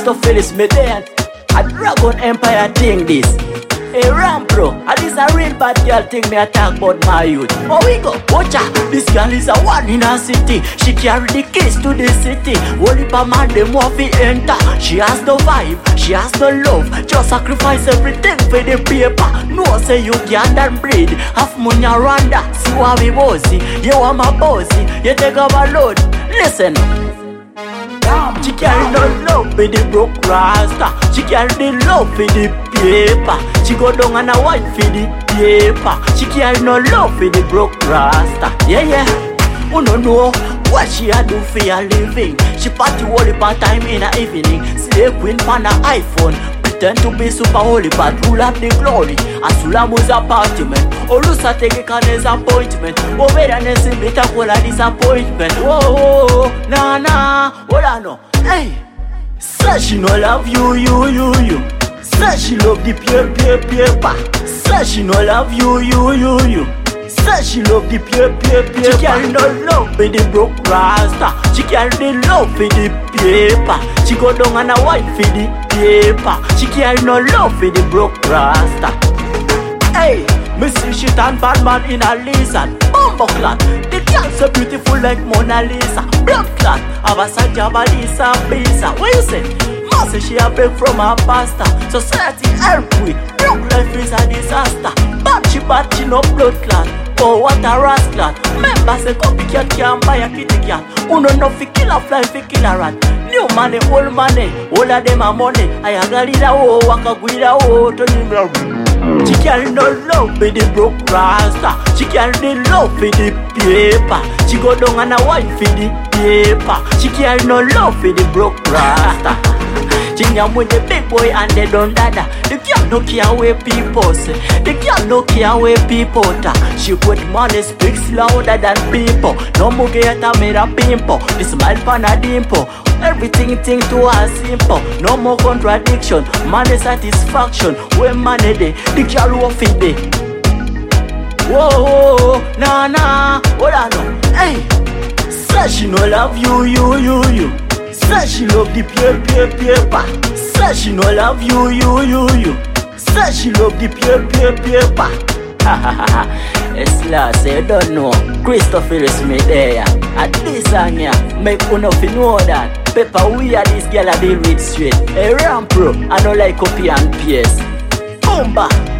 Christopher Smith there. A Dragon Empire thing this. Hey Rampro, and this a real bad girl thing me a talk about my youth. Oh we go, watch out. This girl is a one in a city. She carry the keys to the city. Only pa man them want to enter. She has no vibe, she has no love. Just sacrifice everything for the paper. No say you can't breed. Half money around that. See what we bossy. You are my bossy. You take up a load. Listen. She carry no love for the broke rasta. She carry the love for the paper. She go down and a wine for the paper. She carry no love for the broke rasta. Yeah. Who no know what she a do for a living? She party all the time in a evening. Slave queen pan a iPhone. Pretend to be super holy but rule up the glory. As Sulamu's apartment. Olusa take a can's appointment. Over and a bit of all a disappointment. Oh, nah, what I know. Hey, say she no love you. Say she love the paper. Say she no love you. Say she love the paper. She carry no love for the broke rasta. She carry the love for the paper. She go down and a wine for the paper. She carry no love for the broke rasta. Hey, me see she turn bad man in a lizard. Bumbo clan, the girl so beautiful like Mona Lisa. Blood clan, have a Sajaba Lisa Bisa. What you say? Must she a beg from her pastor. Society help we, broke life is a disaster. But she no blood clan. Oh what a rascal. Remember say copycat can't buy a kitty cat. Uno no fi kill a fly fi kill a rat. New money, old money, all of them are money. I a galida oh, waka guida oh, Tony Brown. She carry no love for the broke rasta. She carry the love for the paper. She go down and a wine for the paper. She carry no love for the broke rasta. She am with the big boy and they don't dada. The girl no care where people say. The girl no care where people talk. She put money speaks louder than people. No more get a made a pimple. The smile pan a dimple. Everything to her simple. No more contradiction. Money satisfaction. When money day, the girl will feed day. Whoa, nah, what I know. Hey, say she no love you. Say she love the paper. Say she no love you. Say she love the paper. It's last, you don't know. Christopher Smith there. At this song here, make enough to know that. Pepper, we are this girl I deal with straight. A Rampro, I don't like copy and paste. Boomba.